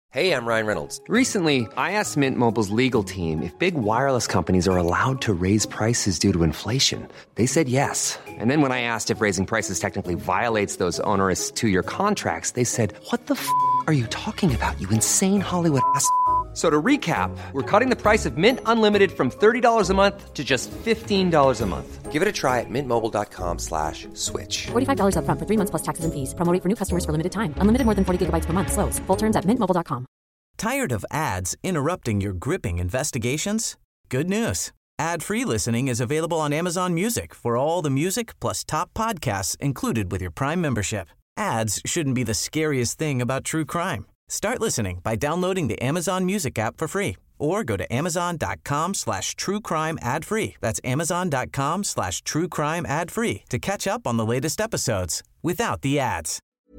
Hey, I'm Ryan Reynolds. Recently, I asked Mint Mobile's legal team if big wireless companies are allowed to raise prices due to inflation. They said yes. And then when I asked if raising prices technically violates those onerous two-year contracts, they said, "What the f*** are you talking about, you insane Hollywood ass?" So to recap, we're cutting the price of Mint Unlimited from $30 a month to just $15 a month. Give it a try at mintmobile.com/switch. $45 up front for 3 months plus taxes and fees. Promo rate for new customers for limited time. Unlimited more than 40 gigabytes per month. Slows full terms at mintmobile.com. Tired of ads interrupting your gripping investigations? Good news. Ad-free listening is available on Amazon Music for all the music plus top podcasts included with your Prime membership. Ads shouldn't be the scariest thing about true crime. Start listening by downloading the Amazon Music app for free or go to amazon.com/truecrime ad-free. That's amazon.com/truecrime ad-free to catch up on the latest episodes without the ads.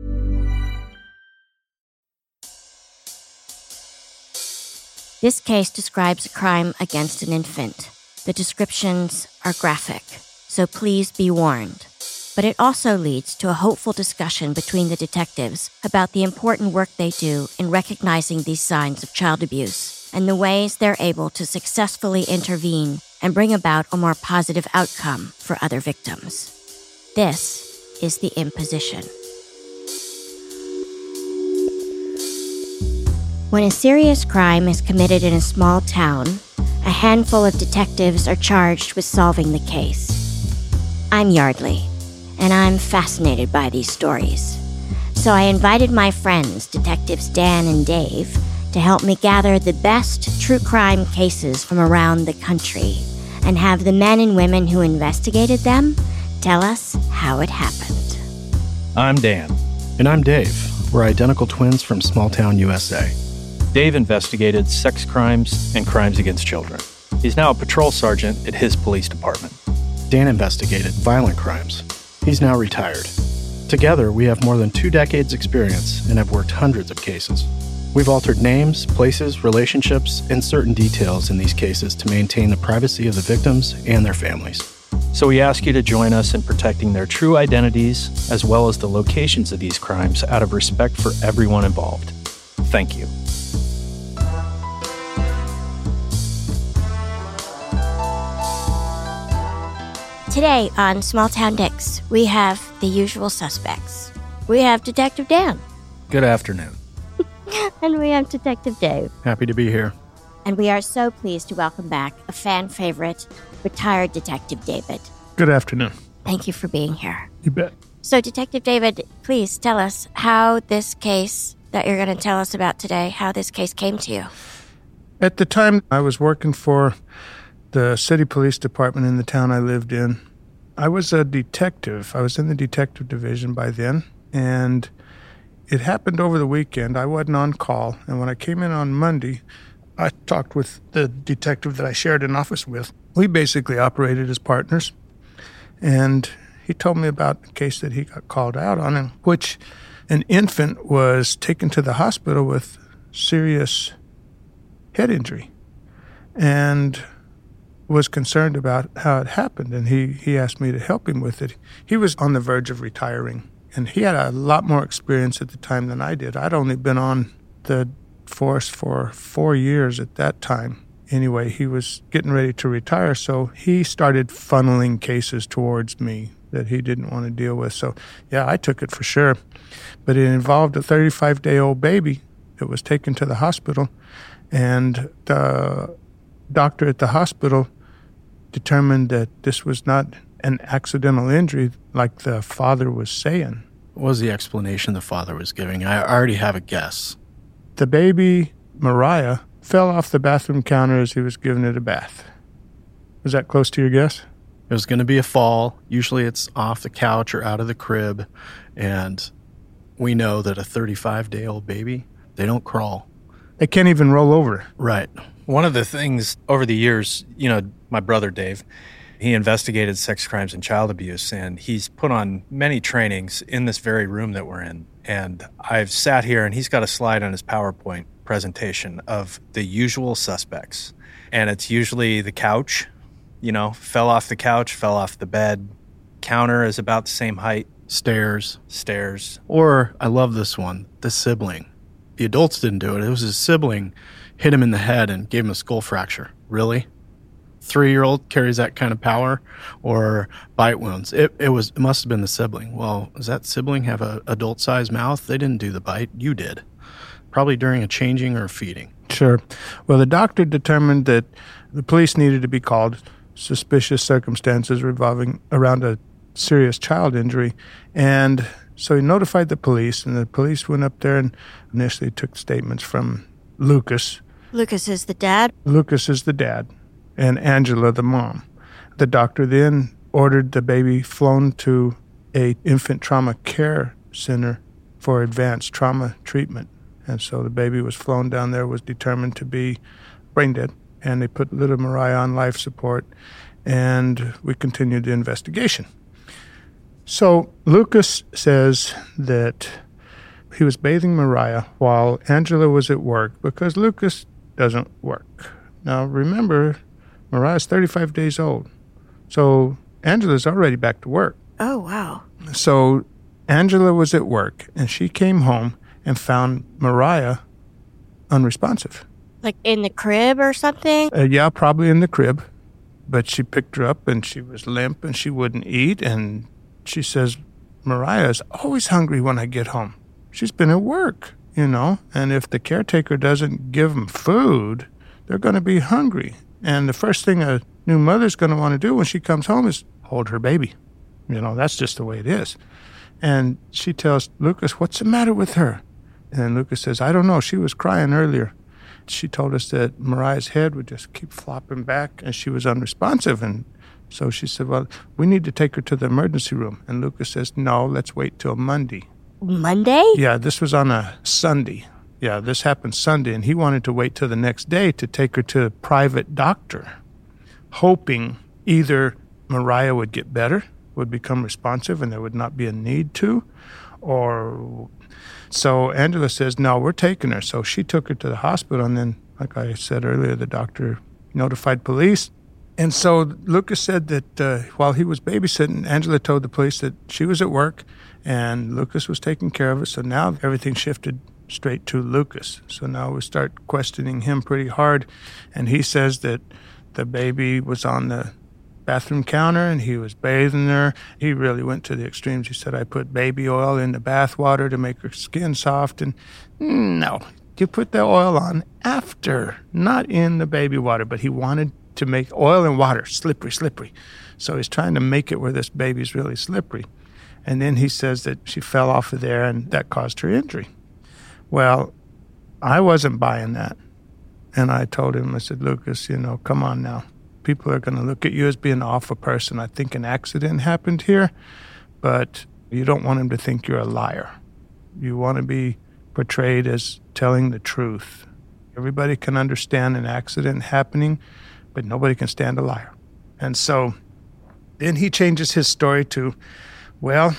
This case describes a crime against an infant. The descriptions are graphic, so please be warned. But it also leads to a hopeful discussion between the detectives about the important work they do in recognizing these signs of child abuse and the ways they're able to successfully intervene and bring about a more positive outcome for other victims. This is The Imposition. When a serious crime is committed in a small town, a handful of detectives are charged with solving the case. I'm Yardley, and I'm fascinated by these stories. So I invited my friends, Detectives Dan and Dave, to help me gather the best true crime cases from around the country and have the men and women who investigated them tell us how it happened. I'm Dan. And I'm Dave. We're identical twins from small town USA. Dave investigated sex crimes and crimes against children. He's now a patrol sergeant at his police department. Dan investigated violent crimes. He's now retired. Together, we have more than 2 decades experience and have worked hundreds of cases. We've altered names, places, relationships, and certain details in these cases to maintain the privacy of the victims and their families. So we ask you to join us in protecting their true identities as well as the locations of these crimes out of respect for everyone involved. Thank you. Today on Small Town Dicks, we have the usual suspects. We have Detective Dan. Good afternoon. And we have Detective Dave. Happy to be here. And we are so pleased to welcome back a fan favorite, retired Detective David. Good afternoon. Thank you for being here. You bet. So, Detective David, please tell us how this case that you're going to tell us about today, how this case came to you. At the time, I was working for the city police department in the town I lived in. I was a detective. I was in the detective division by then, and it happened over the weekend. I wasn't on call, and when I came in on Monday, I talked with the detective that I shared an office with. We basically operated as partners, and he told me about a case that he got called out on, in which an infant was taken to the hospital with serious head injury, and was concerned about how it happened, and he asked me to help him with it. He was on the verge of retiring, and he had a lot more experience at the time than I did. I'd only been on the force for 4 years at that time. Anyway, he was getting ready to retire, so he started funneling cases towards me that he didn't want to deal with. So, yeah, I took it for sure. But it involved a 35-day-old baby that was taken to the hospital, and the doctor at the hospital determined that this was not an accidental injury like the father was saying. What was the explanation the father was giving? I already have a guess. The baby, Mariah, fell off the bathroom counter as he was giving it a bath. Was that close to your guess? It was going to be a fall. Usually it's off the couch or out of the crib, and we know that a 35-day-old baby, they don't crawl. They can't even roll over. Right. One of the things over the years, my brother Dave, he investigated sex crimes and child abuse, and he's put on many trainings in this very room that we're in. And I've sat here, and he's got a slide on his PowerPoint presentation of the usual suspects. And it's usually the couch, fell off the couch, fell off the bed. Counter is about the same height. Stairs. Stairs. Or, I love this one, the sibling. The adults didn't do it. It was his sibling hit him in the head and gave him a skull fracture. Really? 3-year-old carries that kind of power? Or bite wounds? It must have been the sibling. Well, does that sibling have an adult-sized mouth? They didn't do the bite. You did. Probably during a changing or a feeding. Sure. Well, the doctor determined that the police needed to be called. Suspicious circumstances revolving around a serious child injury. And so he notified the police, and the police went up there and initially took statements from Lucas. Lucas is the dad? Lucas is the dad, and Angela the mom. The doctor then ordered the baby flown to a infant trauma care center for advanced trauma treatment. And so the baby was flown down there, was determined to be brain dead, and they put little Mariah on life support, and we continued the investigation. So Lucas says that he was bathing Mariah while Angela was at work because Lucas doesn't work. Now remember, Mariah's 35 days old, so Angela's already back to work. Oh, wow. So Angela was at work, and she came home and found Mariah unresponsive. Like in the crib or something? Yeah, probably in the crib. But she picked her up, and she was limp, and she wouldn't eat, and she says, Mariah's always hungry when I get home. She's been at work, and if the caretaker doesn't give them food, they're going to be hungry. And the first thing a new mother's going to want to do when she comes home is hold her baby. That's just the way it is. And she tells Lucas, what's the matter with her? And Lucas says, I don't know. She was crying earlier. She told us that Mariah's head would just keep flopping back, and she was unresponsive. And so she said, well, we need to take her to the emergency room. And Lucas says, no, let's wait till Monday. Monday? Yeah, this was on a Sunday. Yeah, this happened Sunday, and he wanted to wait till the next day to take her to a private doctor, hoping either Mariah would get better, would become responsive, and there would not be a need to, or... So Angela says, no, we're taking her. So she took her to the hospital, and then, like I said earlier, the doctor notified police. And so Lucas said that while he was babysitting, Angela told the police that she was at work, and Lucas was taking care of it. So now everything shifted straight to Lucas. So now we start questioning him pretty hard, and he says that the baby was on the bathroom counter and he was bathing her. He really went to the extremes. He said, I put baby oil in the bath water to make her skin soft. And no, you put the oil on after, not in the baby water. But he wanted to make oil and water slippery. So he's trying to make it where this baby's really slippery. And then he says that she fell off of there and that caused her injury. Well, I wasn't buying that. And I told him, I said, Lucas, come on now. People are going to look at you as being an awful person. I think an accident happened here, but you don't want them to think you're a liar. You want to be portrayed as telling the truth. Everybody can understand an accident happening, but nobody can stand a liar. And so then he changes his story to, well,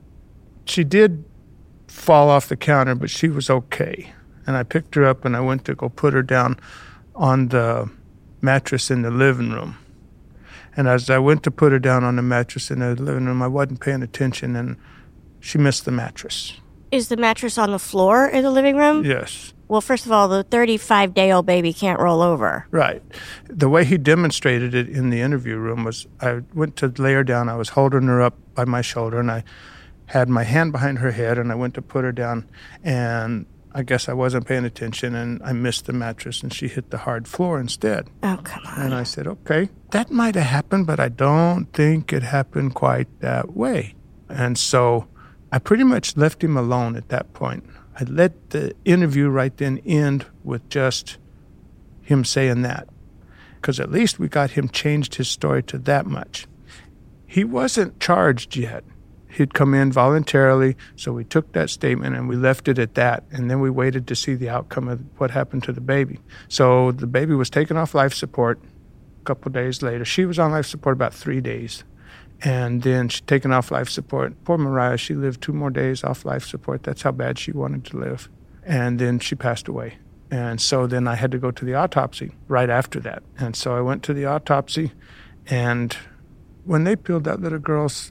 she did fall off the counter, but she was okay. And I picked her up and I went to go put her down on the mattress in the living room. And as I went to put her down on the mattress in the living room, I wasn't paying attention, and she missed the mattress. Is the mattress on the floor in the living room? Yes. Well, first of all, the 35-day-old baby can't roll over. Right. The way he demonstrated it in the interview room was I went to lay her down. I was holding her up by my shoulder, and I had my hand behind her head, and I went to put her down, and I guess I wasn't paying attention, and I missed the mattress, and she hit the hard floor instead. Oh, come on. And I said, okay, that might have happened, but I don't think it happened quite that way. And so I pretty much left him alone at that point. I let the interview right then end with just him saying that, because at least we got him changed his story to that much. He wasn't charged yet. He'd come in voluntarily, so we took that statement and we left it at that, and then we waited to see the outcome of what happened to the baby. So the baby was taken off life support a couple days later. She was on life support about 3 days, and then she'd taken off life support. Poor Mariah, she lived 2 more days off life support. That's how bad she wanted to live. And then she passed away. And so then I had to go to the autopsy right after that. And so I went to the autopsy, and when they peeled that little girl's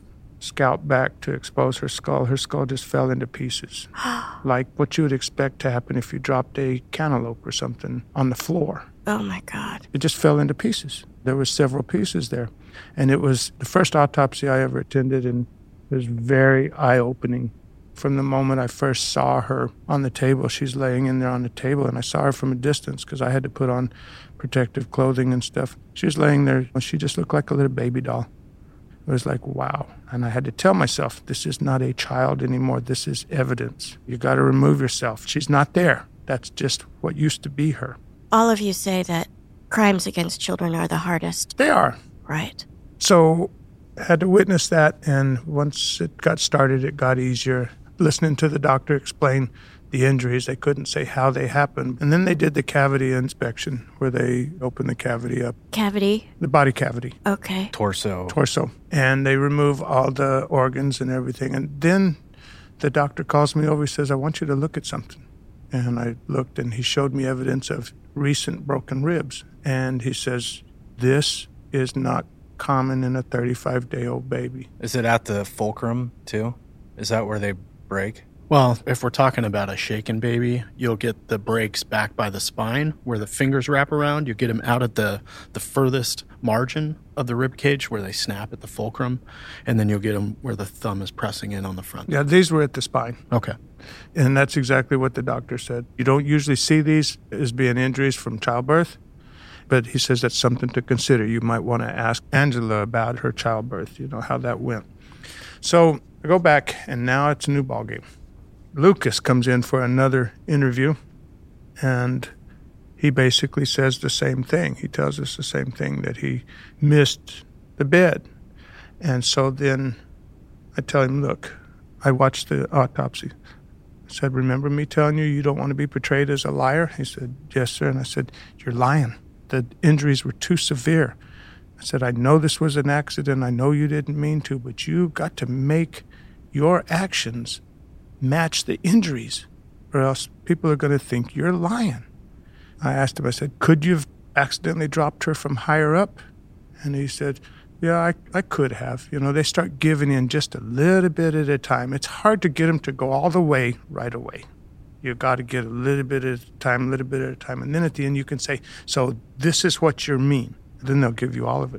scalp back to expose her skull. Her skull just fell into pieces, like what you would expect to happen if you dropped a cantaloupe or something on the floor. Oh, my God. It just fell into pieces. There was several pieces there. And it was the first autopsy I ever attended, and it was very eye-opening. From the moment I first saw her on the table, she's laying in there on the table, and I saw her from a distance because I had to put on protective clothing and stuff. She was laying there. She just looked like a little baby doll. It was like, wow. And I had to tell myself, this is not a child anymore. This is evidence. You got to remove yourself. She's not there. That's just what used to be her. All of you say that crimes against children are the hardest. They are. Right. So I had to witness that, and once it got started, it got easier. Listening to the doctor explain the injuries, they couldn't say how they happened. And then they did the cavity inspection, where they opened the cavity up. Cavity? The body cavity. Okay. Torso. And they remove all the organs and everything. And then the doctor calls me over. He says, I want you to look at something. And I looked, and he showed me evidence of recent broken ribs. And he says, this is not common in a 35-day-old baby. Is it at the fulcrum, too? Is that where they break? Well, if we're talking about a shaken baby, you'll get the breaks back by the spine where the fingers wrap around. You get them out at the furthest margin of the rib cage where they snap at the fulcrum, and then you'll get them where the thumb is pressing in on the front. Yeah, these were at the spine. Okay. And that's exactly what the doctor said. You don't usually see these as being injuries from childbirth, but he says that's something to consider. You might want to ask Angela about her childbirth, how that went. So I go back, and now it's a new ballgame. Lucas comes in for another interview, and he basically says the same thing. He tells us the same thing, that he missed the bed. And so then I tell him, look, I watched the autopsy. I said, remember me telling you don't want to be portrayed as a liar? He said, yes, sir. And I said, you're lying. The injuries were too severe. I said, I know this was an accident. I know you didn't mean to, but you've got to make your actions match the injuries, or else people are going to think you're lying. I asked him, I said, could you have accidentally dropped her from higher up? And he said, yeah, I could have. They start giving in just a little bit at a time. It's hard to get them to go all the way right away. You've got to get a little bit at a time, and then at the end you can say, so this is what you mean. Then they'll give you all of it.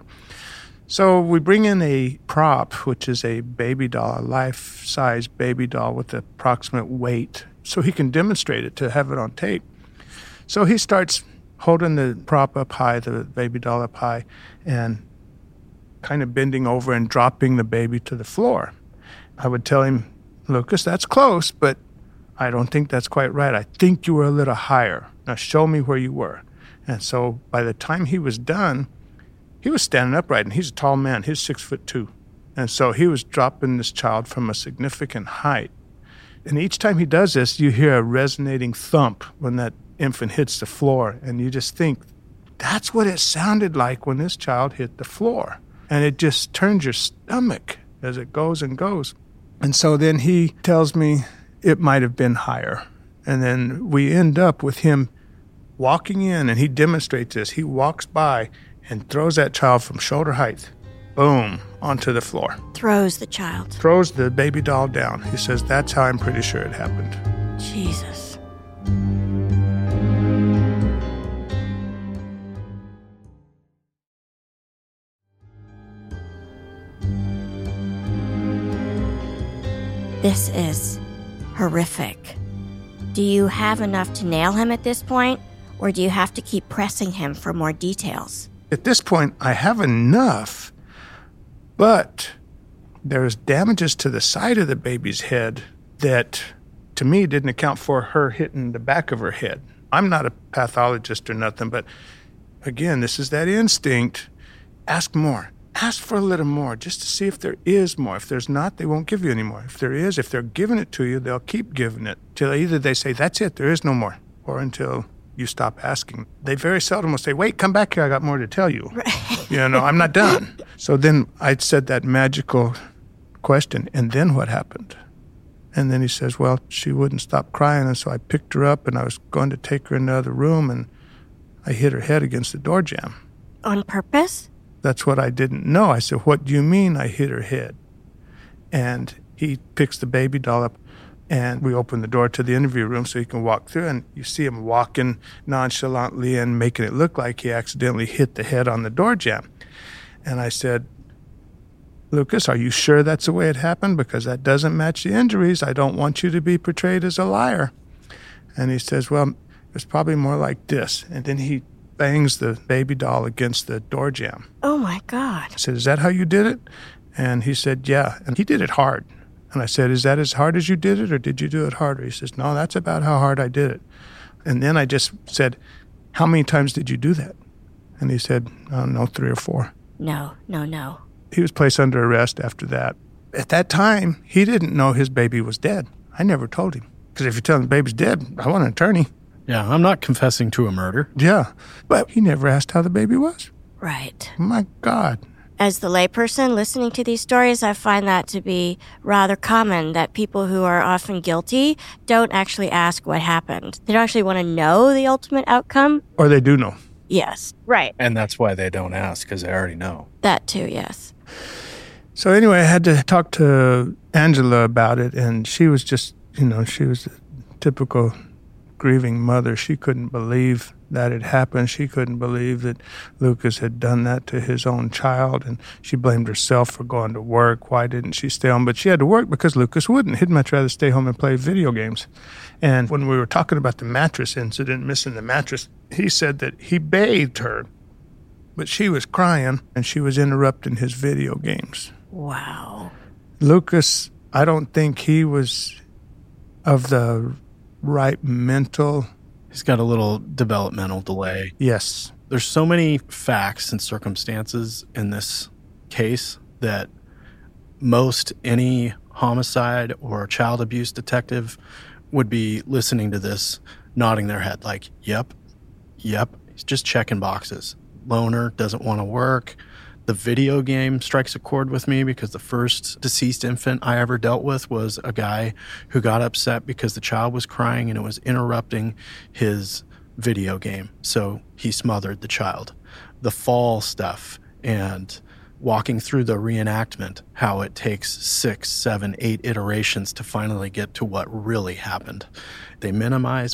So we bring in a prop, which is a baby doll, a life-size baby doll with approximate weight, so he can demonstrate it, to have it on tape. So he starts holding the prop up high, the baby doll up high, and kind of bending over and dropping the baby to the floor. I would tell him, Lucas, that's close, but I don't think that's quite right. I think you were a little higher. Now show me where you were. And so by the time he was done, he was standing upright, and he's a tall man. He's 6'2". And so he was dropping this child from a significant height. And each time he does this, you hear a resonating thump when that infant hits the floor. And you just think, that's what it sounded like when this child hit the floor. And it just turns your stomach as it goes and goes. And so then he tells me it might have been higher. And then we end up with him walking in, and he demonstrates this. He walks by and throws that child from shoulder height, boom, onto the floor. Throws the child. Throws the baby doll down. He says, that's how I'm pretty sure it happened. Jesus. This is horrific. Do you have enough to nail him at this point, or do you have to keep pressing him for more details? At this point, I have enough, but there's damages to the side of the baby's head that, to me, didn't account for her hitting the back of her head. I'm not a pathologist or nothing, but again, this is that instinct. Ask more. Ask for a little more, just to see if there is more. If there's not, they won't give you any more. If there is, if they're giving it to you, they'll keep giving it till either they say, that's it, there is no more, or until you stop asking. They very seldom will say, wait, come back here, I got more to tell you. Right. I'm not done. So then I said that magical question, and then what happened? And then he says, well, she wouldn't stop crying, and so I picked her up, and I was going to take her in the other room, and I hit her head against the door jamb. On purpose? That's what I didn't know. I said, what do you mean I hit her head? And he picks the baby doll up, and we open the door to the interview room so he can walk through, and you see him walking nonchalantly and making it look like he accidentally hit the head on the door jamb. And I said, Lucas, are you sure that's the way it happened? Because that doesn't match the injuries. I don't want you to be portrayed as a liar. And he says, well, it's probably more like this. And then he bangs the baby doll against the door jamb. Oh, my God. I said, is that how you did it? And he said, yeah. And he did it hard. And I said, is that as hard as you did it, or did you do it harder? He says, no, that's about how hard I did it. And then I just said, how many times did you do that? And he said, I don't know, 3 or 4. No. He was placed under arrest after that. At that time, he didn't know his baby was dead. I never told him. Because if you tell him the baby's dead, I want an attorney. Yeah, I'm not confessing to a murder. Yeah, but he never asked how the baby was. Right. My God. As the layperson listening to these stories, I find that to be rather common, that people who are often guilty don't actually ask what happened. They don't actually want to know the ultimate outcome. Or they do know. Yes. Right. And that's why they don't ask, because they already know. That too, yes. So anyway, I had to talk to Angela about it, and she was just, she was a typical grieving mother. She couldn't believe that it happened. She couldn't believe that Lucas had done that to his own child, and she blamed herself for going to work. Why didn't she stay home? But she had to work because Lucas wouldn't. He'd much rather stay home and play video games. And when we were talking about the mattress incident, missing the mattress, he said that he bathed her, but she was crying, and she was interrupting his video games. Wow. Lucas, I don't think he was of the right mental. He's got a little developmental delay. Yes. There's so many facts and circumstances in this case that most any homicide or child abuse detective would be listening to this, nodding their head like, yep, he's just checking boxes. Loner, doesn't want to work. The video game strikes a chord with me because the first deceased infant I ever dealt with was a guy who got upset because the child was crying and it was interrupting his video game. So he smothered the child. The fall stuff and walking through the reenactment, how it takes 6, 7, 8 iterations to finally get to what really happened. They minimize.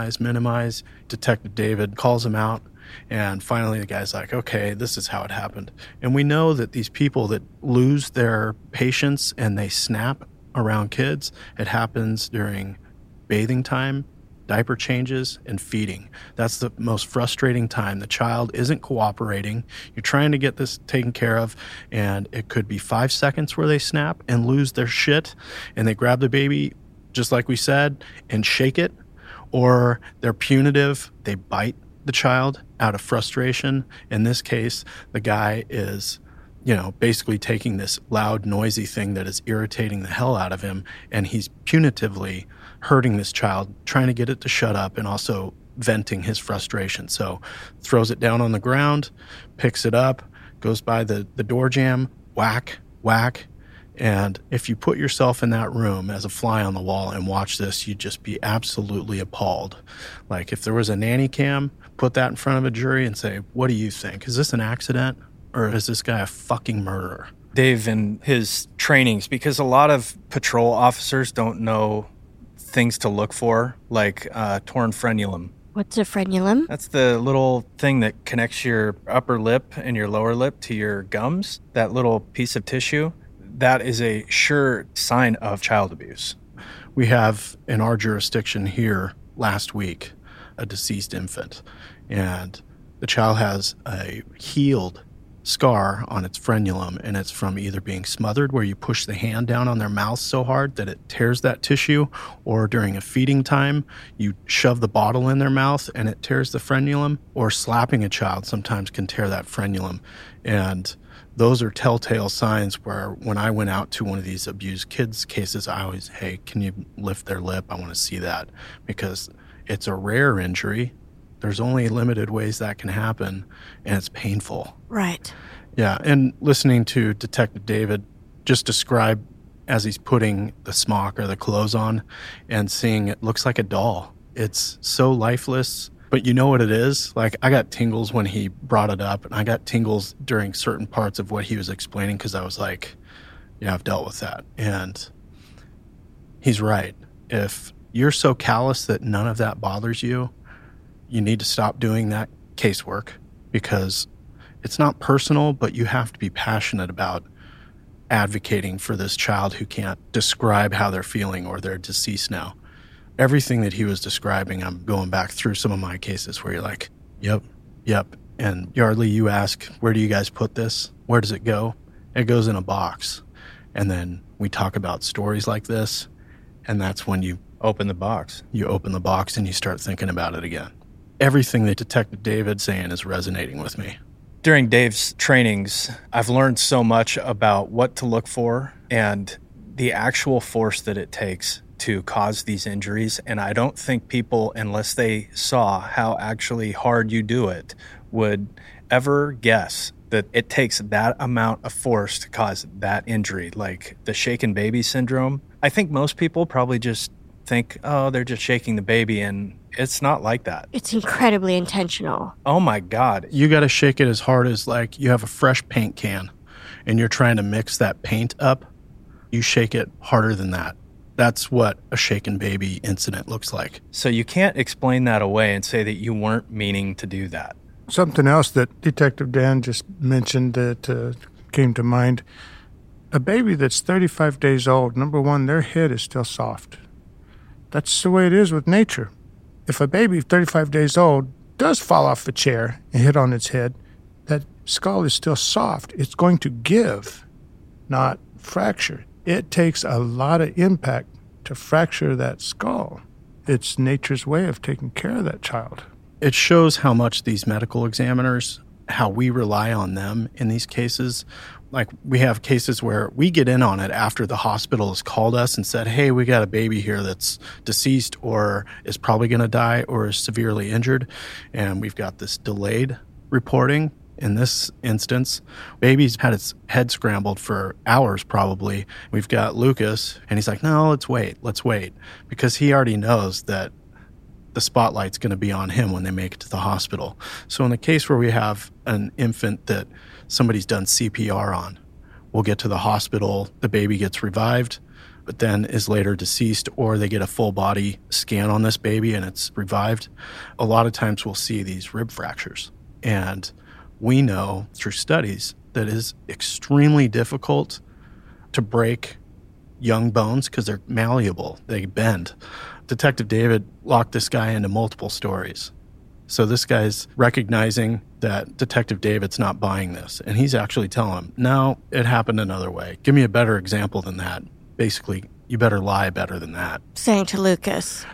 Detective David calls him out. And finally, the guy's like, okay, this is how it happened. And we know that these people that lose their patience and they snap around kids, it happens during bathing time, diaper changes, and feeding. That's the most frustrating time. The child isn't cooperating. You're trying to get this taken care of, and it could be 5 seconds where they snap and lose their shit, and they grab the baby, just like we said, and shake it, or they're punitive, they bite the child out of frustration. In this case, the guy is, basically taking this loud, noisy thing that is irritating the hell out of him, and he's punitively hurting this child, trying to get it to shut up and also venting his frustration. So throws it down on the ground, picks it up, goes by the door jamb, whack. And if you put yourself in that room as a fly on the wall and watch this, you'd just be absolutely appalled. Like if there was a nanny cam, put that in front of a jury and say, what do you think? Is this an accident or is this guy a fucking murderer? Dave, in his trainings, because a lot of patrol officers don't know things to look for, like torn frenulum. What's a frenulum? That's the little thing that connects your upper lip and your lower lip to your gums, that little piece of tissue. That is a sure sign of child abuse. We have in our jurisdiction here last week a deceased infant, and the child has a healed scar on its frenulum, and it's from either being smothered, where you push the hand down on their mouth so hard that it tears that tissue, or during a feeding time, you shove the bottle in their mouth and it tears the frenulum, or slapping a child sometimes can tear that frenulum. And those are telltale signs where when I went out to one of these abused kids cases, I always, hey, can you lift their lip? I want to see that, because it's a rare injury. There's only limited ways that can happen, and it's painful. Right. Yeah, and listening to Detective David just describe as he's putting the smock or the clothes on and seeing it looks like a doll. It's so lifeless, but you know what it is? Like, I got tingles when he brought it up, and I got tingles during certain parts of what he was explaining, because I was like, Yeah, I've dealt with that. And he's right. If you're so callous that none of that bothers you, you need to stop doing that casework, because it's not personal, but you have to be passionate about advocating for this child who can't describe how they're feeling, or they're deceased now. Everything that he was describing, I'm going back through some of my cases where you're like, yep. And Yardley, you ask, where do you guys put this? Where does it go? It goes in a box. And then we talk about stories like this, and that's when you open the box. You open the box and you start thinking about it again. Everything that Detective David's saying is resonating with me. During Dave's trainings, I've learned so much about what to look for and the actual force that it takes to cause these injuries. And I don't think people, unless they saw how actually hard you do it, would ever guess that it takes that amount of force to cause that injury, like the shaken baby syndrome. I think most people probably just think, oh, they're just shaking the baby, and it's not like that. It's incredibly intentional. Oh my God. You got to shake it as hard as like you have a fresh paint can and you're trying to mix that paint up. You shake it harder than that. That's what a shaken baby incident looks like. So you can't explain that away and say that you weren't meaning to do that. Something else that Detective Dan just mentioned that came to mind, a baby that's 35 days old, number one, their head is still soft. That's the way it is with nature. If a baby 35 days old does fall off the chair and hit on its head, that skull is still soft. It's going to give, not fracture. It takes a lot of impact to fracture that skull. It's nature's way of taking care of that child. It shows how much these medical examiners, how we rely on them in these cases. Like, we have cases where we get in on it after the hospital has called us and said, hey, we got a baby here that's deceased or is probably going to die or is severely injured. And we've got this delayed reporting. In this instance, baby's had its head scrambled for hours probably. We've got Lucas, and he's like, no, let's wait. Because he already knows that the spotlight's going to be on him when they make it to the hospital. So in the case where we have an infant that somebody's done CPR on, we'll get to the hospital, the baby gets revived, but then is later deceased, or they get a full body scan on this baby and it's revived. A lot of times we'll see these rib fractures. And we know through studies that it is extremely difficult to break young bones because they're malleable, they bend. Detective David locked this guy into multiple stories. So this guy's recognizing that Detective David's not buying this. And he's actually telling him, no, it happened another way. Give me a better example than that. Basically, you better lie better than that. Saying to Lucas.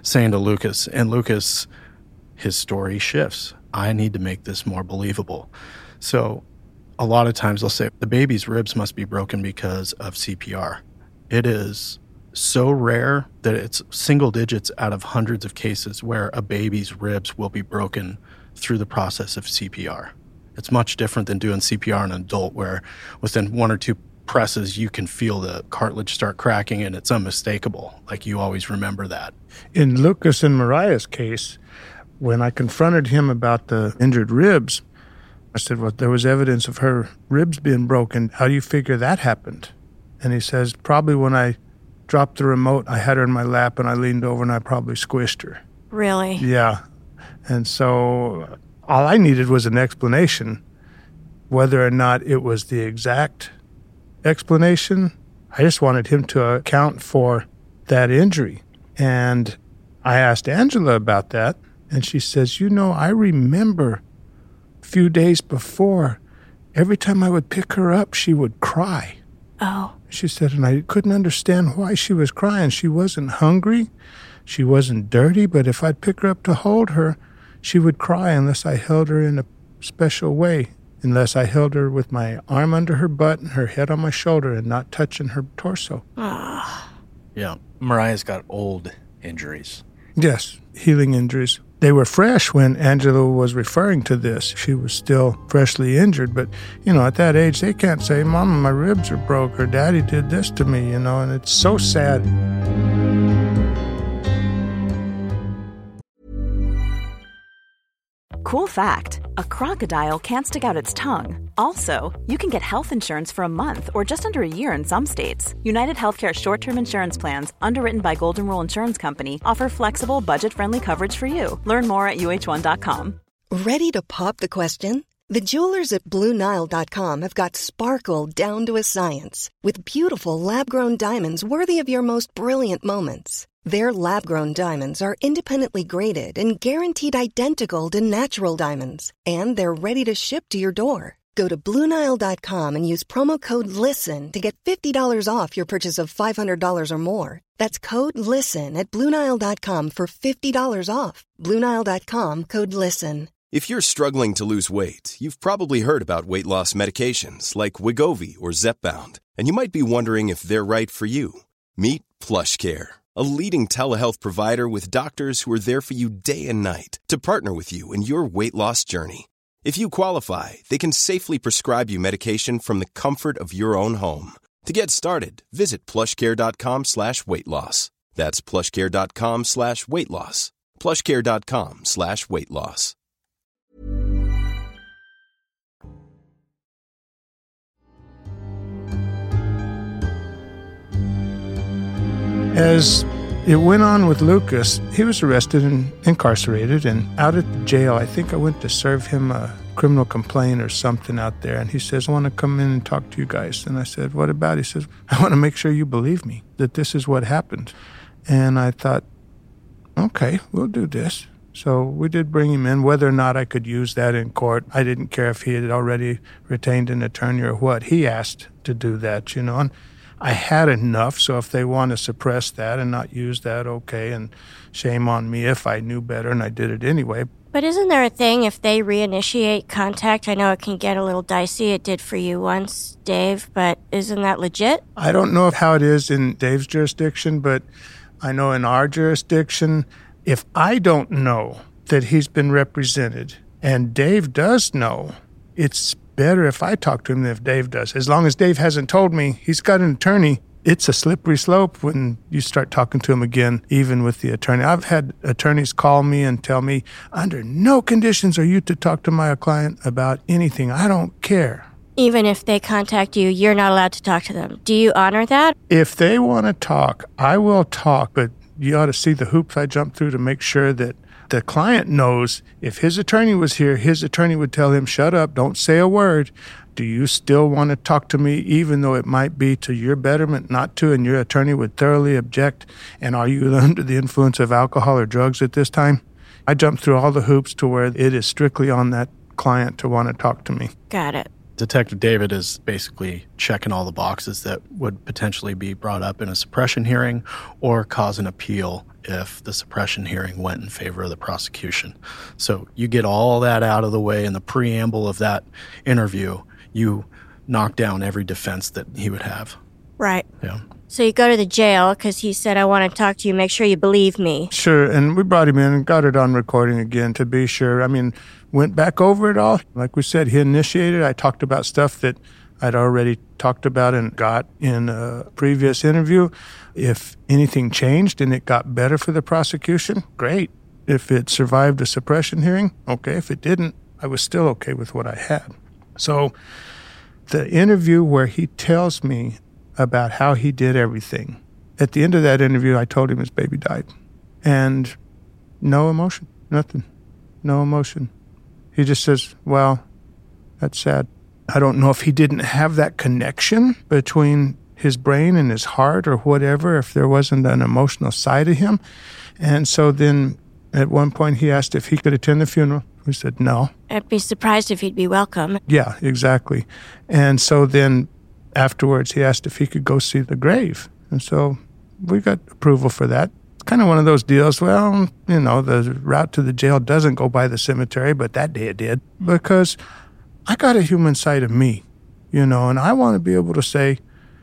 And Lucas, his story shifts. I need to make this more believable. So a lot of times they'll say, the baby's ribs must be broken because of CPR. It is so rare that it's single digits out of hundreds of cases where a baby's ribs will be broken through the process of CPR. It's much different than doing CPR on an adult where within one or two presses you can feel the cartilage start cracking and it's unmistakable. Like, you always remember that. In Lucas and Mariah's case, when I confronted him about the injured ribs, I said, well, there was evidence of her ribs being broken. How do you figure that happened? And he says, probably when I dropped the remote, I had her in my lap and I leaned over and I probably squished her. Really? Yeah. And so all I needed was an explanation. Whether or not it was the exact explanation, I just wanted him to account for that injury. And I asked Angela about that, and she says, I remember a few days before, every time I would pick her up, she would cry. Oh. She said, and I couldn't understand why she was crying. She wasn't hungry. She wasn't dirty, but if I'd pick her up to hold her, she would cry unless I held her in a special way, unless I held her with my arm under her butt and her head on my shoulder and not touching her torso. Yeah. Mariah's got old injuries. Yes, healing injuries. They were fresh when Angela was referring to this. She was still freshly injured, but, at that age, they can't say, Mama, my ribs are broke, or Daddy did this to me, and it's so sad. Cool fact, a crocodile can't stick out its tongue. Also, you can get health insurance for a month or just under a year in some states. United Healthcare short-term insurance plans, underwritten by Golden Rule Insurance Company, offer flexible, budget-friendly coverage for you. Learn more at uh1.com. Ready to pop the question? The jewelers at BlueNile.com have got sparkle down to a science with beautiful lab-grown diamonds worthy of your most brilliant moments. Their lab-grown diamonds are independently graded and guaranteed identical to natural diamonds, and they're ready to ship to your door. Go to BlueNile.com and use promo code LISTEN to get $50 off your purchase of $500 or more. That's code LISTEN at BlueNile.com for $50 off. BlueNile.com, code LISTEN. If you're struggling to lose weight, you've probably heard about weight loss medications like Wegovy or Zepbound, and you might be wondering if they're right for you. Meet PlushCare, a leading telehealth provider with doctors who are there for you day and night to partner with you in your weight loss journey. If you qualify, they can safely prescribe you medication from the comfort of your own home. To get started, visit plushcare.com/weight-loss. That's plushcare.com/weight-loss. plushcare.com/weight-loss. As it went on with Lucas, he was arrested and incarcerated, and out at the jail, I think I went to serve him a criminal complaint or something out there, and he says, I want to come in and talk to you guys. And I said, what about it? He says, I want to make sure you believe me, that this is what happened. And I thought, okay, we'll do this. So we did bring him in. Whether or not I could use that in court, I didn't care if he had already retained an attorney or what. He asked to do that, you know, and I had enough, so if they want to suppress that and not use that, okay, and shame on me if I knew better and I did it anyway. But isn't there a thing if they reinitiate contact? I know it can get a little dicey. It did for you once, Dave, but isn't that legit? I don't know how it is in Dave's jurisdiction, but I know in our jurisdiction, if I don't know that he's been represented and Dave does know, it's better if I talk to him than if Dave does. As long as Dave hasn't told me he's got an attorney, it's a slippery slope when you start talking to him again, even with the attorney. I've had attorneys call me and tell me, under no conditions are you to talk to my client about anything. I don't care. Even if they contact you, you're not allowed to talk to them. Do you honor that? If they want to talk, I will talk, but you ought to see the hoops I jump through to make sure that the client knows if his attorney was here, his attorney would tell him, shut up, don't say a word. Do you still want to talk to me, even though it might be to your betterment not to, and your attorney would thoroughly object? And are you under the influence of alcohol or drugs at this time? I jump through all the hoops to where it is strictly on that client to want to talk to me. Got it. Detective David is basically checking all the boxes that would potentially be brought up in a suppression hearing or cause an appeal if the suppression hearing went in favor of the prosecution. So you get all that out of the way in the preamble of that interview. You knock down every defense that he would have. Right. Yeah. So you go to the jail because he said, I want to talk to you. Make sure you believe me. Sure. And we brought him in and got it on recording again to be sure. I mean, went back over it all. Like we said, he initiated. I talked about stuff that I'd already talked about and got in a previous interview. If anything changed and it got better for the prosecution, great. If it survived a suppression hearing, okay. If it didn't, I was still okay with what I had. So the interview where he tells me about how he did everything, at the end of that interview, I told him his baby died. And no emotion, nothing, no emotion. He just says, well, that's sad. I don't know if he didn't have that connection between his brain and his heart or whatever, if there wasn't an emotional side of him. And so then at one point he asked if he could attend the funeral. We said no. I'd be surprised if he'd be welcome. Yeah, exactly. And so then afterwards he asked if he could go see the grave. And so we got approval for that. It's kind of one of those deals, well, you know, the route to the jail doesn't go by the cemetery, but that day it did. Because I got a human side of me, you know, and I want to be able to say,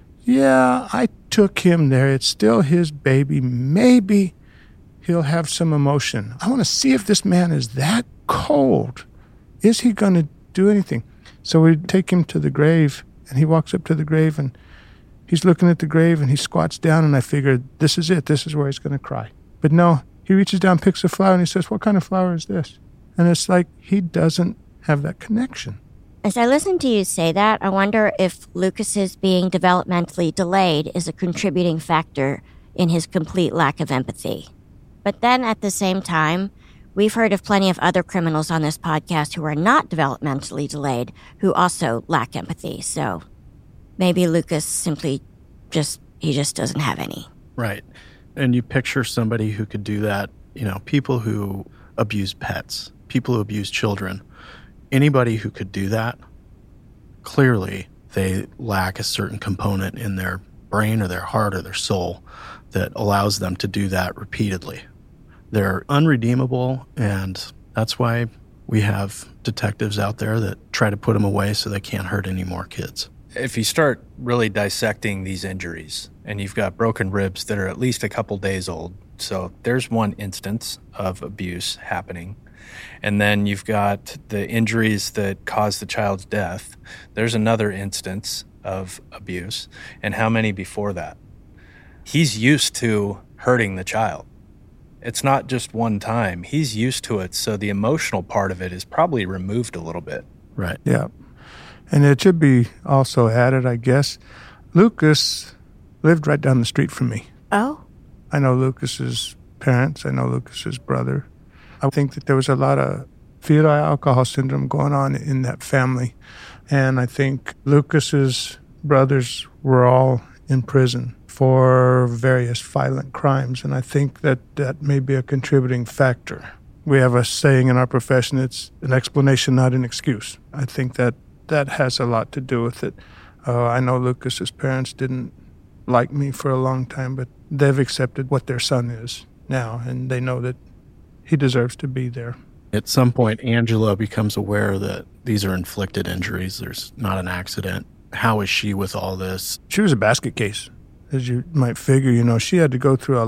yeah, I took him there. It's still his baby. Maybe he'll have some emotion. I want to see if this man is that cold. Is he going to do anything? So we take him to the grave, and he walks up to the grave, and he's looking at the grave, and he squats down, and I figured, this is it. This is where he's going to cry. But no, he reaches down, picks a flower, and he says, what kind of flower is this? And it's like he doesn't have that connection. As I listen to you say that, I wonder if Lucas's being developmentally delayed is a contributing factor in his complete lack of empathy. But then at the same time, we've heard of plenty of other criminals on this podcast who are not developmentally delayed who also lack empathy. So maybe Lucas simply just doesn't have any. Right. And you picture somebody who could do that, people who abuse pets, people who abuse children. Anybody who could do that, clearly they lack a certain component in their brain or their heart or their soul that allows them to do that repeatedly. They're unredeemable, and that's why we have detectives out there that try to put them away so they can't hurt any more kids. If you start really dissecting these injuries, and you've got broken ribs that are at least a couple days old, so there's one instance of abuse happening. And then you've got the injuries that caused the child's death. There's another instance of abuse. And how many before that? He's used to hurting the child. It's not just one time. He's used to it, so the emotional part of it is probably removed a little bit. Right. Yeah. And it should be also added, I guess, Lucas lived right down the street from me. Oh? I know Lucas's parents. I know Lucas's brother. I think that there was a lot of fetal alcohol syndrome going on in that family. And I think Lucas's brothers were all in prison for various violent crimes. And I think that that may be a contributing factor. We have a saying in our profession, it's an explanation, not an excuse. I think that that has a lot to do with it. I know Lucas's parents didn't like me for a long time, but they've accepted what their son is now, and they know that he deserves to be there. At some point, Angela becomes aware that these are inflicted injuries. There's not an accident. How is she with all this? She was a basket case, as you might figure. She had to go through a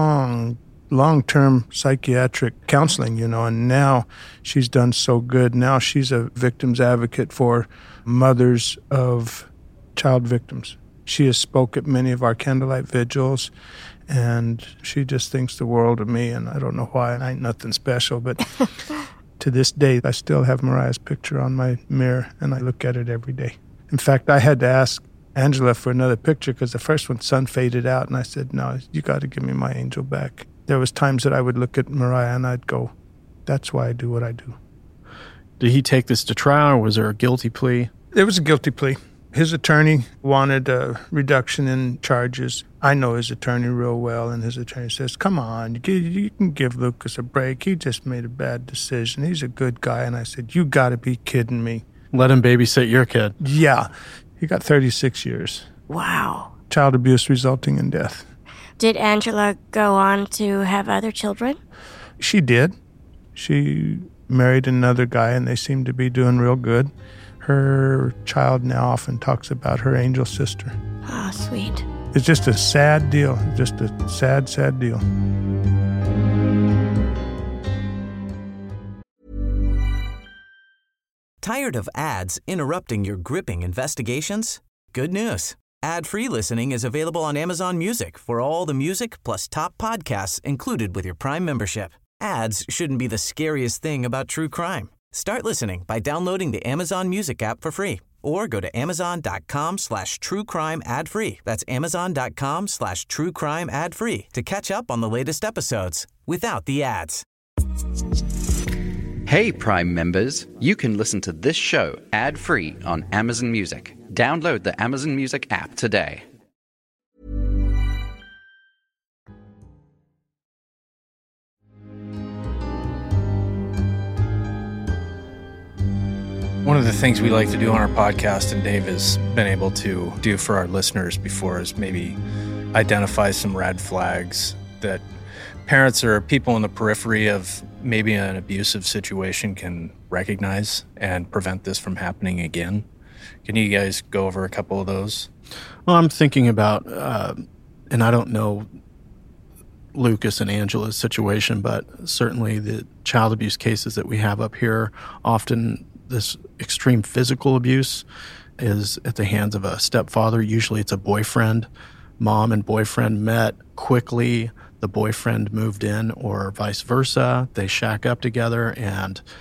long-term psychiatric counseling, and now she's done so good. Now she's a victim's advocate for mothers of child victims. She has spoke at many of our candlelight vigils, and she just thinks the world of me, and I don't know why. I ain't nothing special, but to this day, I still have Mariah's picture on my mirror, and I look at it every day. In fact, I had to ask Angela for another picture because the first one, sun faded out, and I said, no, you got to give me my angel back. There was times that I would look at Mariah and I'd go, that's why I do what I do. Did he take this to trial, or was there a guilty plea? There was a guilty plea. His attorney wanted a reduction in charges. I know his attorney real well, and his attorney says, come on, you can give Lucas a break. He just made a bad decision. He's a good guy. And I said, you got to be kidding me. Let him babysit your kid. Yeah. He got 36 years. Wow. Child abuse resulting in death. Did Angela go on to have other children? She did. She married another guy, and they seemed to be doing real good. Her child now often talks about her angel sister. Oh, sweet. It's just a sad deal. Just a sad, sad deal. Tired of ads interrupting your gripping investigations? Good news. Ad-free listening is available on Amazon Music for all the music plus top podcasts included with your Prime membership. Ads shouldn't be the scariest thing about true crime. Start listening by downloading the Amazon Music app for free or go to amazon.com/truecrime ad-free. That's amazon.com/truecrime ad-free to catch up on the latest episodes without the ads. Hey, Prime members, you can listen to this show ad-free on Amazon Music. Download the Amazon Music app today. One of the things we like to do on our podcast, and Dave has been able to do for our listeners before, is maybe identify some red flags that parents or people in the periphery of maybe an abusive situation can recognize and prevent this from happening again. Can you guys go over a couple of those? Well, I'm thinking about, and I don't know Lucas and Angela's situation, but certainly the child abuse cases that we have up here, often this extreme physical abuse is at the hands of a stepfather. Usually it's a boyfriend. Mom and boyfriend met quickly. The boyfriend moved in, or vice versa. They shack up together, and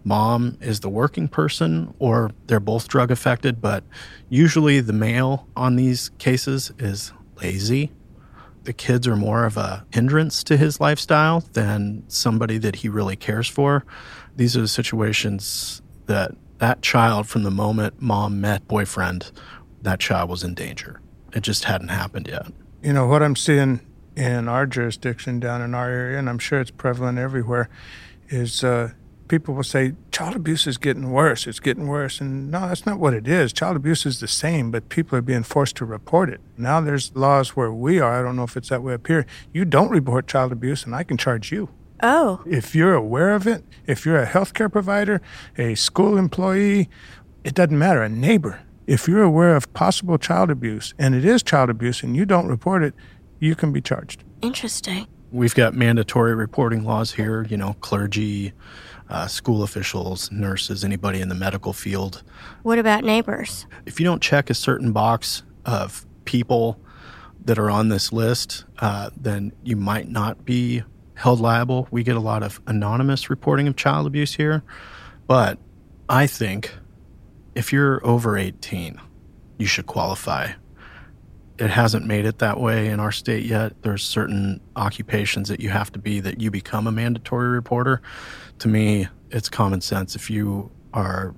mom is the working person or they're both drug affected, but usually the male on these cases is lazy. The kids are more of a hindrance to his lifestyle than somebody that he really cares for. These are the situations that child, from the moment mom met boyfriend, that child was in danger. It just hadn't happened yet. You know, what I'm seeing in our jurisdiction down in our area, and I'm sure it's prevalent everywhere, is people will say, child abuse is getting worse, it's getting worse. And no, that's not what it is. Child abuse is the same, but people are being forced to report it. Now there's laws where we are, I don't know if it's that way up here, you don't report child abuse and I can charge you. Oh. If you're aware of it, if you're a healthcare provider, a school employee, it doesn't matter, a neighbor. If you're aware of possible child abuse, and it is child abuse, and you don't report it, you can be charged. Interesting. We've got mandatory reporting laws here, clergy, school officials, nurses, anybody in the medical field. What about neighbors? If you don't check a certain box of people that are on this list, then you might not be held liable. We get a lot of anonymous reporting of child abuse here. But I think if you're over 18, you should qualify. It hasn't made it that way in our state yet. There's certain occupations that you have to be that you become a mandatory reporter. To me, it's common sense. If you are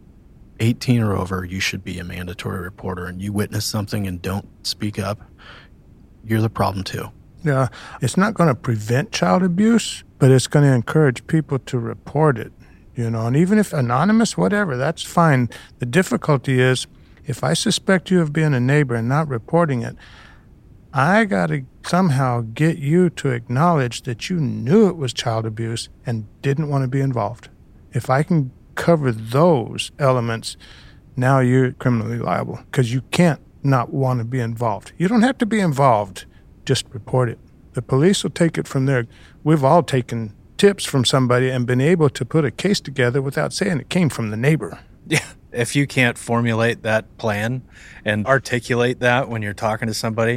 18 or over, you should be a mandatory reporter, and you witness something and don't speak up, you're the problem too. Yeah, it's not going to prevent child abuse, but it's going to encourage people to report it, and even if anonymous, whatever, that's fine. The difficulty is, if I suspect you of being a neighbor and not reporting it, I got to somehow get you to acknowledge that you knew it was child abuse and didn't want to be involved. If I can cover those elements, now you're criminally liable because you can't not want to be involved. You don't have to be involved, just report it. The police will take it from there. We've all taken tips from somebody and been able to put a case together without saying it came from the neighbor. Yeah. If you can't formulate that plan and articulate that when you're talking to somebody,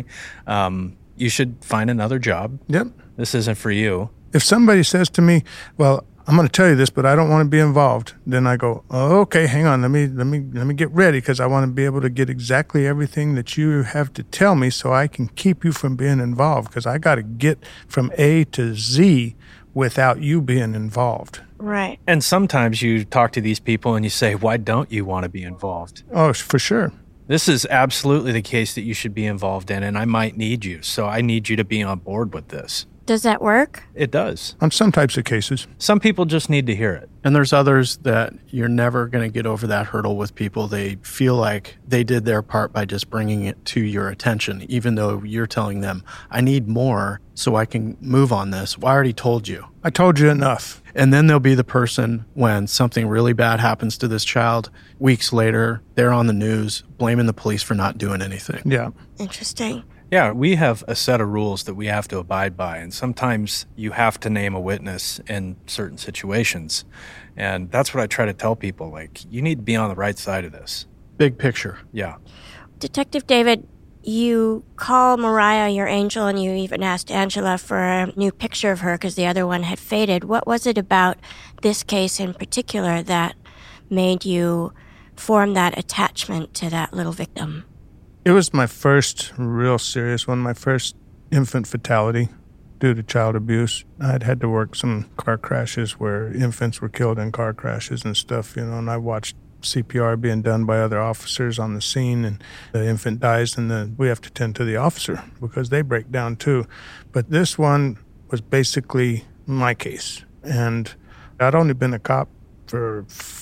you should find another job. Yep. This isn't for you. If somebody says to me, well, I'm going to tell you this, but I don't want to be involved, then I go, oh, okay, hang on, let me get ready, because I want to be able to get exactly everything that you have to tell me so I can keep you from being involved, because I got to get from A to Z without you being involved. Right. And sometimes you talk to these people and you say, why don't you want to be involved? Oh, for sure. This is absolutely the case that you should be involved in, and I might need you, so I need you to be on board with this. Does that work? It does. On some types of cases. Some people just need to hear it. And there's others that you're never going to get over that hurdle with people. They feel like they did their part by just bringing it to your attention, even though you're telling them, I need more so I can move on this. Well, I already told you. I told you enough. And then there'll be the person when something really bad happens to this child. Weeks later, they're on the news blaming the police for not doing anything. Yeah. Interesting. Yeah, we have a set of rules that we have to abide by, and sometimes you have to name a witness in certain situations. And that's what I try to tell people, like, you need to be on the right side of this. Big picture. Yeah. Detective David, you call Mariah your angel, and you even asked Angela for a new picture of her because the other one had faded. What was it about this case in particular that made you form that attachment to that little victim? It was my first real serious one, my first infant fatality due to child abuse. I'd had to work some car crashes where infants were killed in car crashes and stuff, and I watched CPR being done by other officers on the scene, and the infant dies, and then we have to tend to the officer because they break down too. But this one was basically my case. And I'd only been a cop for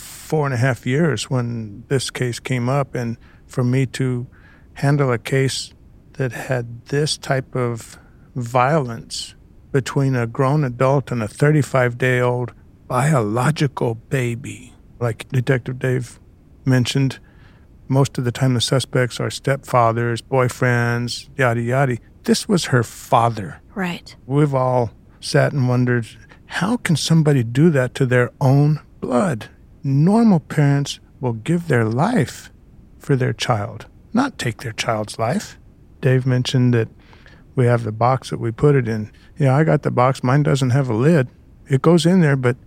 4.5 years when this case came up, and for me to handle a case that had this type of violence between a grown adult and a 35-day-old biological baby. Like Detective Dave mentioned, most of the time the suspects are stepfathers, boyfriends, yada, yada. This was her father. Right. We've all sat and wondered, how can somebody do that to their own blood? Normal parents will give their life for their child, not take their child's life. Dave mentioned that we have the box that we put it in. Yeah, I got the box. Mine doesn't have a lid. It goes in there, but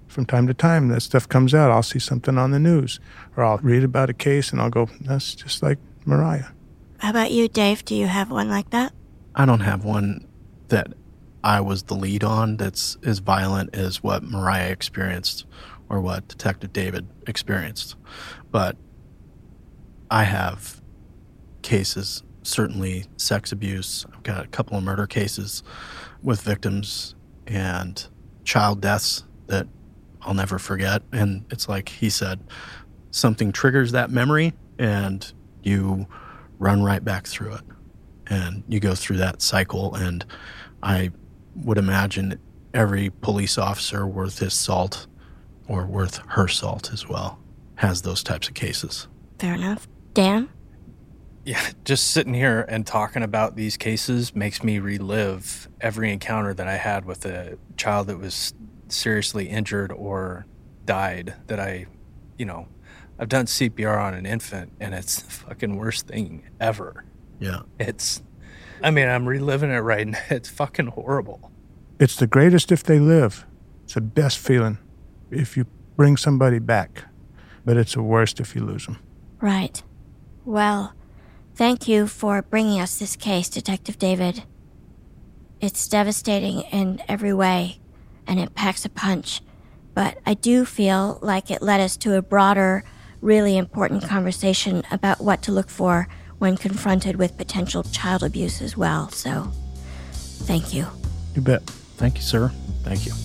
From time to time, that stuff comes out. I'll see something on the news, or I'll read about a case, and I'll go, that's just like Mariah. How about you, Dave? Do you have one like that? I don't have one that I was the lead on that's as violent as what Mariah experienced or what Detective David experienced. But I have cases, certainly sex abuse. I've got a couple of murder cases with victims and child deaths that I'll never forget. And it's like he said, something triggers that memory and you run right back through it. And you go through that cycle. And I would imagine every police officer worth his salt, or worth her salt as well, has those types of cases. Fair enough. Dan? Yeah, just sitting here and talking about these cases makes me relive every encounter that I had with a child that was seriously injured or died. That I've done CPR on an infant, and it's the fucking worst thing ever. Yeah. I'm reliving it right now. It's fucking horrible. It's the greatest if they live. It's the best feeling if you bring somebody back. But it's the worst if you lose them. Right. Well, thank you for bringing us this case, Detective David. It's devastating in every way, and it packs a punch. But I do feel like it led us to a broader, really important conversation about what to look for when confronted with potential child abuse as well. So, thank you. You bet. Thank you, sir. Thank you.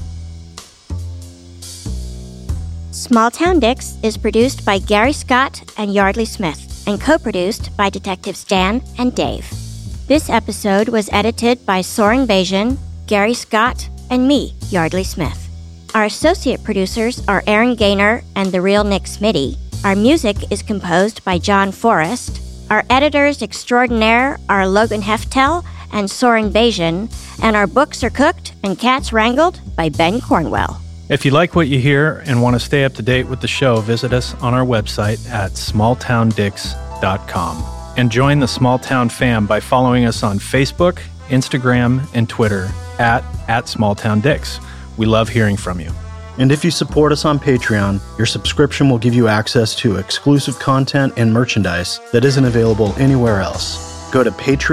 Small Town Dicks is produced by Gary Scott and Yardley Smith and co-produced by Detectives Dan and Dave. This episode was edited by Soren Bajan, Gary Scott, and me, Yardley Smith. Our associate producers are Aaron Gaynor and the real Nick Smitty. Our music is composed by John Forrest. Our editors extraordinaire are Logan Heftel and Soren Bajan, and our books are cooked and cats wrangled by Ben Cornwell. If you like what you hear and want to stay up to date with the show, visit us on our website at smalltowndicks.com. And join the Small Town fam by following us on Facebook, Instagram, and Twitter at SmallTownDicks. We love hearing from you. And if you support us on Patreon, your subscription will give you access to exclusive content and merchandise that isn't available anywhere else. Go to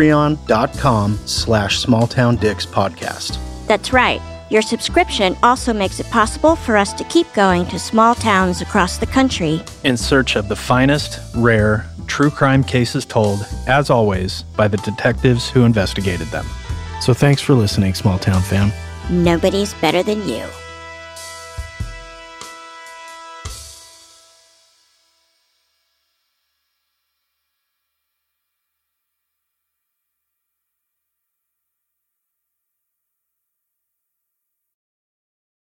patreon.com/smalltowndickspodcast. That's right. Your subscription also makes it possible for us to keep going to small towns across the country in search of the finest, rare, true crime cases told, as always, by the detectives who investigated them. So thanks for listening, Small Town fam. Nobody's better than you.